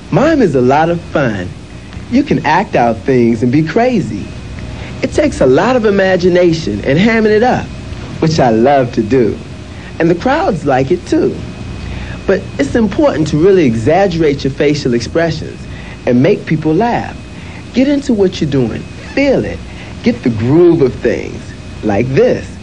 Mime is a lot of fun. You can act out things and be crazy. It takes a lot of imagination and hamming it up, which I love to do. And the crowds like it too. But it's important to really exaggerate your facial expressions and make people laugh. Get into what you're doing. Feel it. Get the groove of things. Like this.